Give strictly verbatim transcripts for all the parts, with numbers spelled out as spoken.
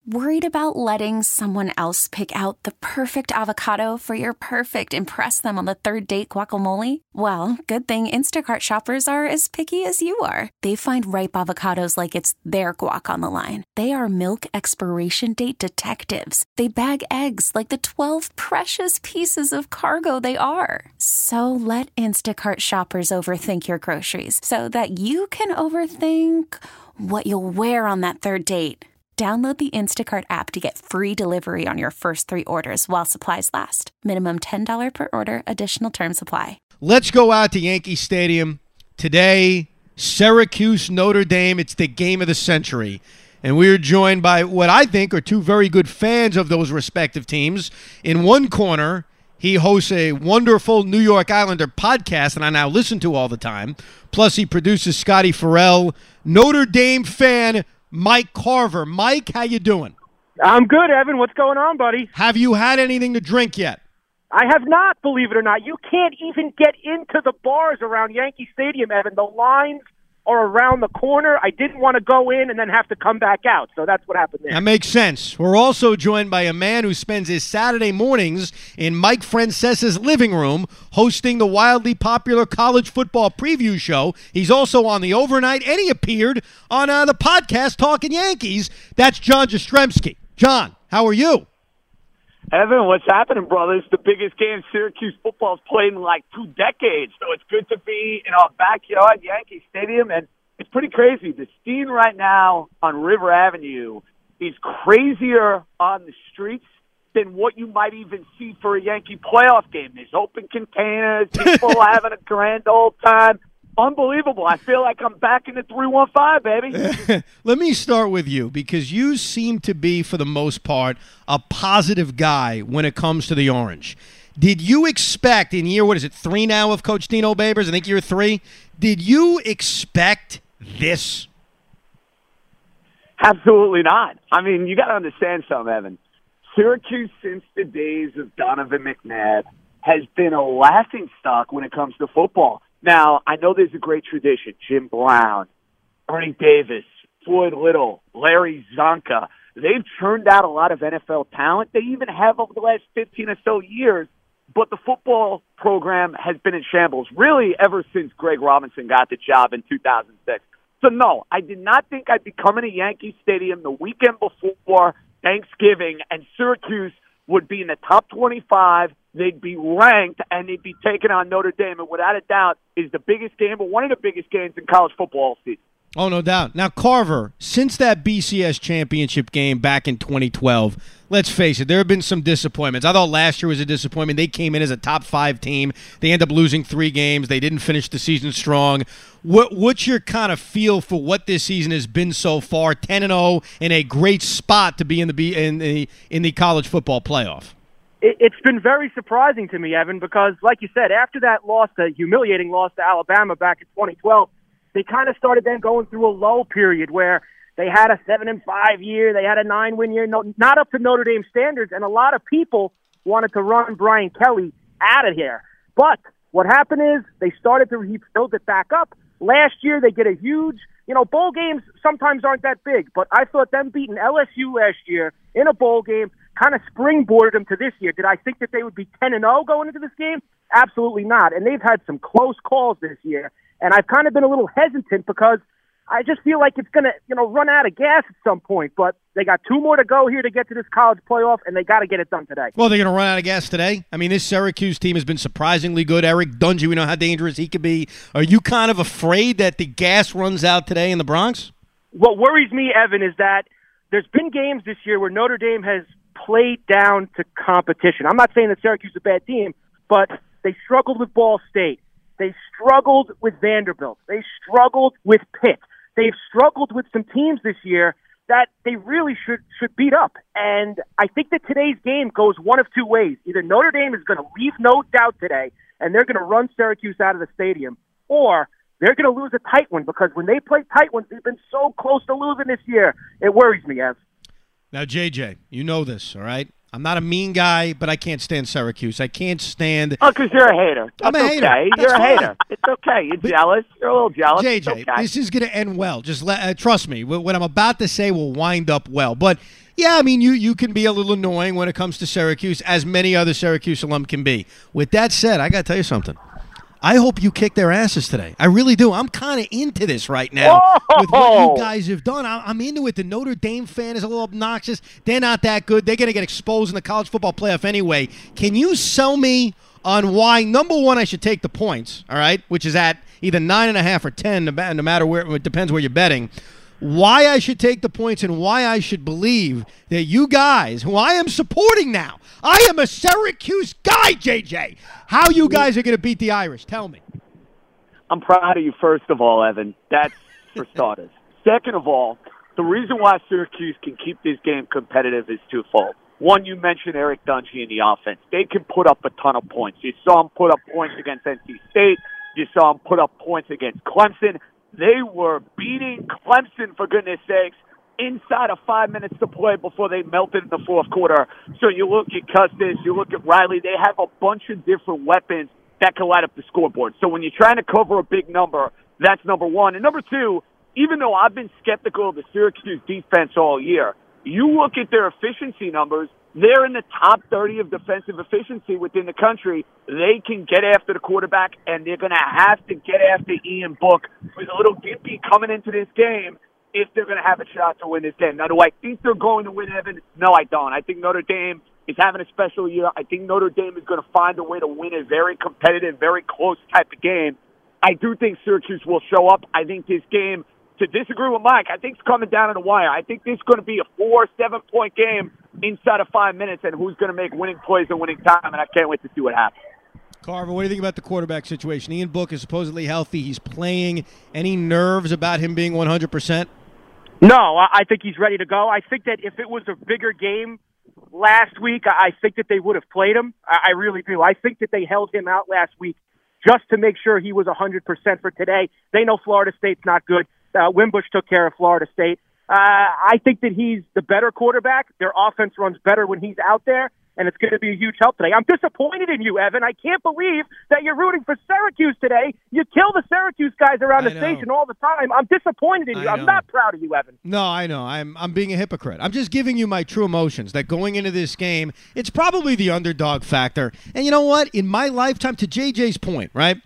Worried about letting someone else pick out the perfect avocado for your perfect impress them on the third date guacamole? Well, good thing Instacart shoppers are as picky as you are. They find ripe avocados like it's their guac on the line. They are milk expiration date detectives. They bag eggs like the twelve precious pieces of cargo they are. So let Instacart shoppers overthink your groceries so that you can overthink what you'll wear on that third date. Download the Instacart app to get free delivery on your first three orders while supplies last. Minimum ten dollars per order. Additional terms apply. Let's go out to Yankee Stadium today. Syracuse, Notre Dame. It's the game of the century. And we're joined by what I think are two very good fans of those respective teams. In one corner, he hosts a wonderful New York Islander podcast, and I now listen to all the time. Plus, he produces Scotty Farrell. Notre Dame fan Mike Carver. Mike, how you doing? I'm good, Evan. What's going on, buddy? Have you had anything to drink yet? I have not, believe it or not. You can't even get into the bars around Yankee Stadium, Evan. The lines are around the corner. I didn't want to go in and then have to come back out, so that's what happened there. That makes sense. We're also joined by a man who spends his Saturday mornings in Mike Francesa's living room hosting the wildly popular college football preview show. He's also on the overnight, and he appeared on uh, the podcast Talking Yankees. That's John Jastrzemski. John, how are you? Evan, what's happening, brother? It's the biggest game Syracuse football's played in like two decades, so it's good to be in our backyard, Yankee Stadium, and it's pretty crazy. The scene right now on River Avenue is crazier on the streets than what you might even see for a Yankee playoff game. There's open containers, people having a grand old time. Unbelievable. I feel like I'm back in the three one five, baby. Let me start with you, because you seem to be, for the most part, a positive guy when it comes to the Orange. Did you expect in year, what is it, three now of Coach Dino Babers? I think year three. Did you expect this? Absolutely not. I mean, you got to understand something, Evan. Syracuse, since the days of Donovan McNabb, has been a laughingstock when it comes to football. Now, I know there's a great tradition. Jim Brown, Ernie Davis, Floyd Little, Larry Zonka. They've churned out a lot of N F L talent. They even have over the last fifteen or so years. But the football program has been in shambles, really, ever since Greg Robinson got the job in two thousand six. So, no, I did not think I'd be coming to Yankee Stadium the weekend before Thanksgiving, and Syracuse would be in the top twenty-five. They'd be ranked, and they'd be taking on Notre Dame, and without a doubt is the biggest game, or one of the biggest games in college football all season. Oh, no doubt. Now, Carver, since that B C S championship game back in twenty twelve, let's face it, there have been some disappointments. I thought last year was a disappointment. They came in as a top five team. They ended up losing three games. They didn't finish the season strong. What, what's your kind of feel for what this season has been so far? ten and oh in a great spot to be in the B, in the in the college football playoff. It's been very surprising to me, Evan, because, like you said, after that loss, the humiliating loss to Alabama back in twenty twelve, they kind of started then going through a lull period where they had a seven and five year, they had a nine win year, no, not up to Notre Dame standards, and a lot of people wanted to run Brian Kelly out of here. But what happened is they started to rebuild it back up. Last year they get a huge, you know, bowl games sometimes aren't that big, but I thought them beating L S U last year in a bowl game kind of springboarded them to this year. Did I think that they would be ten and oh going into this game? Absolutely not. And they've had some close calls this year. And I've kind of been a little hesitant because I just feel like it's going to, you know, run out of gas at some point. But they got two more to go here to get to this college playoff, and they got to get it done today. Well, they're going to run out of gas today. I mean, this Syracuse team has been surprisingly good. Eric Dungy, we know how dangerous he could be. Are you kind of afraid that the gas runs out today in the Bronx? What worries me, Evan, is that there's been games this year where Notre Dame has played down to competition. I'm not saying that Syracuse is a bad team, but they struggled with Ball State. They struggled with Vanderbilt. They struggled with Pitt. They've struggled with some teams this year that they really should should beat up. And I think that today's game goes one of two ways. Either Notre Dame is going to leave no doubt today, and they're going to run Syracuse out of the stadium, or they're going to lose a tight one, because when they play tight ones, they've been so close to losing this year. It worries me, Ev. Now, J J, you know this, all right? I'm not a mean guy, but I can't stand Syracuse. I can't stand... Oh, because you're a hater. I'm That's a hater. Okay. That's you're a fine. hater. It's okay. You're but, jealous. You're a little jealous. J J, it's okay. This is going to end well. Just let, uh, trust me. What I'm about to say will wind up well. But Yeah, I mean, you, you can be a little annoying when it comes to Syracuse, as many other Syracuse alum can be. With that said, I got to tell you something. I hope you kick their asses today. I really do. I'm kind of into this right now Whoa! with what you guys have done. I- I'm into it. The Notre Dame fan is a little obnoxious. They're not that good. They're going to get exposed in the college football playoff anyway. Can you sell me on why, number one, I should take the points, all right, which is at either nine and a half or ten, no matter where, it depends where you're betting, why I should take the points and why I should believe that you guys, who I am supporting now, I am a Syracuse guy, J J, how you guys are going to beat the Irish. Tell me. I'm proud of you, first of all, Evan. That's for starters. Second of all, the reason why Syracuse can keep this game competitive is twofold. One, you mentioned Eric Dungey in the offense. They can put up a ton of points. You saw him put up points against N C State. You saw him put up points against Clemson. They were beating Clemson, for goodness sakes, inside of five minutes to play before they melted in the fourth quarter. So you look at Custis, you look at Riley, they have a bunch of different weapons that can light up the scoreboard. So when you're trying to cover a big number, that's number one. And number two, even though I've been skeptical of the Syracuse defense all year, you look at their efficiency numbers, they're in the top thirty of defensive efficiency within the country. They can get after the quarterback, and they're going to have to get after Ian Book, who's a little gimpy coming into this game, if they're going to have a shot to win this game. Now, do I think they're going to win, Evan? No, I don't. I think Notre Dame is having a special year. I think Notre Dame is going to find a way to win a very competitive, very close type of game. I do think Syracuse will show up. I think this game, to disagree with Mike, I think it's coming down to the wire. I think this is going to be a four, seven-point game inside of five minutes, and who's going to make winning plays and winning time, and I can't wait to see what happens. Carver, what do you think about the quarterback situation? Ian Book is supposedly healthy. He's playing. Any nerves about him being one hundred percent? No, I I think he's ready to go. I think that if it was a bigger game last week, I think that they would have played him. I really do. I think that they held him out last week just to make sure he was one hundred percent for today. They know Florida State's not good. Uh, Wimbush took care of Florida State. Uh, I think that he's the better quarterback. Their offense runs better when he's out there, and it's going to be a huge help today. I'm disappointed in you, Evan. I can't believe that you're rooting for Syracuse today. You kill the Syracuse guys around the station all the time. I'm disappointed in you. I'm not proud of you, Evan. No, I know. I'm I'm being a hypocrite. I'm just giving you my true emotions that going into this game, it's probably the underdog factor. And you know what? In my lifetime, to J J's point, right?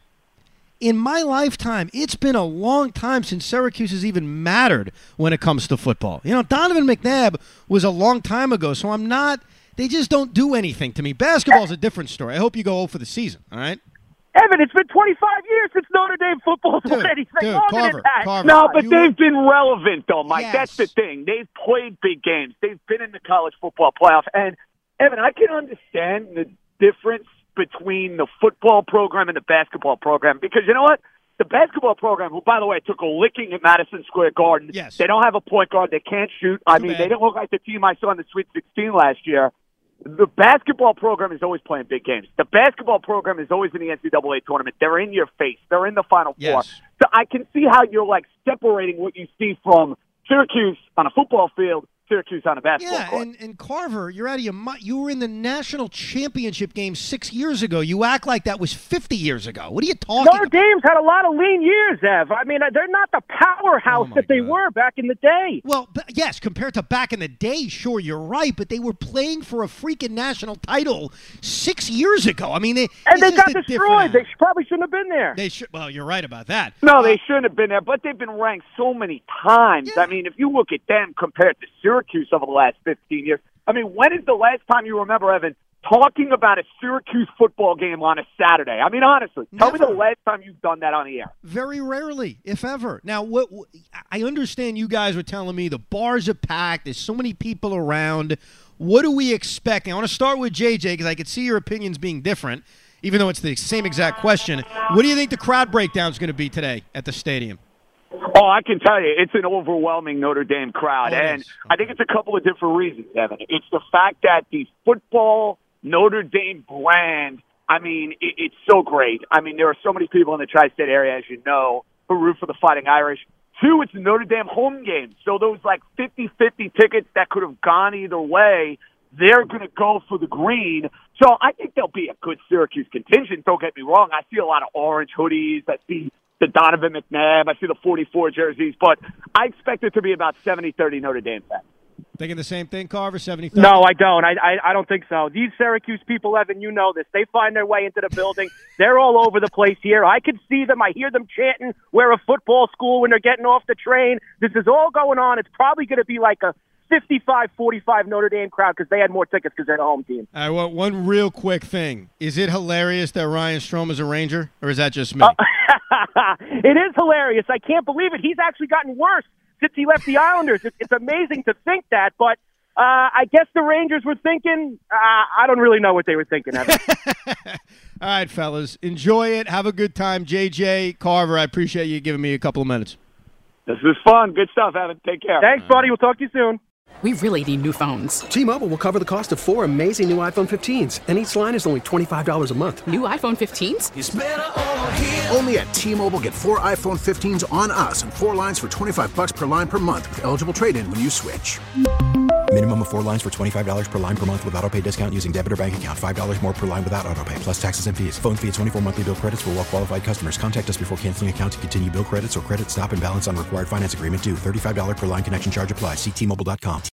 In my lifetime, it's been a long time since Syracuse has even mattered when it comes to football. You know, Donovan McNabb was a long time ago, so I'm not – they just don't do anything to me. Basketball's a different story. I hope you go oh for the season, all right? Evan, it's been twenty-five years since Notre Dame football's Dude, won anything dude, longer Carver, than that. Carver. No, but You- they've been relevant, though, Mike. Yes. That's the thing. They've played big games. They've been in the college football playoff. And, Evan, I can understand the difference between the football program and the basketball program because, you know what? The basketball program, who, by the way, took a licking at Madison Square Garden. Yes. They don't have a point guard. They can't shoot. I Too mean, bad. they don't look like the team I saw in the Sweet sixteen last year. The basketball program is always playing big games. The basketball program is always in the N C double A tournament. They're in your face. They're in the Final Four. Yes. So I can see how you're, like, separating what you see from Syracuse on a football field, Syracuse on a basketball Yeah, court. and, and Carver, you're out of your mind. You were in the national championship game six years ago. You act like that was fifty years ago. What are you talking Notre about? Dame's had a lot of lean years, Ev. I mean, they're not the powerhouse Oh, my that they God. were back in the day. Well, b- yes, compared to back in the day, sure, you're right, but they were playing for a freaking national title six years ago. I mean, they, And it's they just got a destroyed. different- They sh- probably shouldn't have been there. They should. Well, you're right about that. No, they Uh, shouldn't have been there, but they've been ranked so many times. Yeah. I mean, if you look at them compared to Syracuse over the last fifteen years, I mean, when is the last time you remember, Evan, talking about a Syracuse football game on a Saturday? I mean, honestly, tell me Never. the last time you've done that on the air. Very rarely, if ever. Now, what, what I understand you guys were telling me the bars are packed. There's so many people around. What do we expect? I want to start with J J because I could see your opinions being different, even though it's the same exact question. What do you think the crowd breakdown is going to be today at the stadium? Oh, I can tell you, it's an overwhelming Notre Dame crowd. Oh, it and is. I think it's a couple of different reasons, Evan. It's the fact that the football Notre Dame brand, I mean, it, it's so great. I mean, there are so many people in the tri-state area, as you know, who root for the Fighting Irish. Two, it's a Notre Dame home game. So those like fifty-fifty tickets that could have gone either way, they're going to go for the green. So I think there'll be a good Syracuse contingent. Don't get me wrong. I see a lot of orange hoodies. I see the Donovan McNabb. I see the forty-four jerseys. But I expect it to be about seventy thirty Notre Dame fans. Thinking the same thing, Carver, seventy thousand? No, I don't. I, I I don't think so. These Syracuse people, Evan, you know this. They find their way into the building. They're all over the place here. I can see them. I hear them chanting, we're a football school when they're getting off the train. This is all going on. It's probably going to be like a fifty-five forty-five Notre Dame crowd because they had more tickets because they're the home team. All right, well, one real quick thing. Is it hilarious that Ryan Strome is a Ranger, or is that just me? Uh, it is hilarious. I can't believe it. He's actually gotten worse since he left the Islanders. It's, it's amazing to think that, but uh, I guess the Rangers were thinking, uh, I don't really know what they were thinking. Evan. All right, fellas. Enjoy it. Have a good time. J J, Carver, I appreciate you giving me a couple of minutes. This was fun. Good stuff, Evan. Take care. Thanks, buddy. We'll talk to you soon. We really need new phones. T-Mobile will cover the cost of four amazing new iPhone fifteens, and each line is only twenty-five dollars a month. New iPhone fifteens? It's better over here. Only at T-Mobile, get four iPhone fifteens on us and four lines for twenty-five dollars per line per month with eligible trade-in when you switch. Minimum of four lines for twenty-five dollars per line per month with autopay discount using debit or bank account. five dollars more per line without autopay, plus taxes and fees. Phone fee at twenty-four monthly bill credits for well-qualified customers. Contact us before canceling account to continue bill credits or credit stop and balance on required finance agreement due. thirty-five dollars per line connection charge applies. See T Mobile dot com.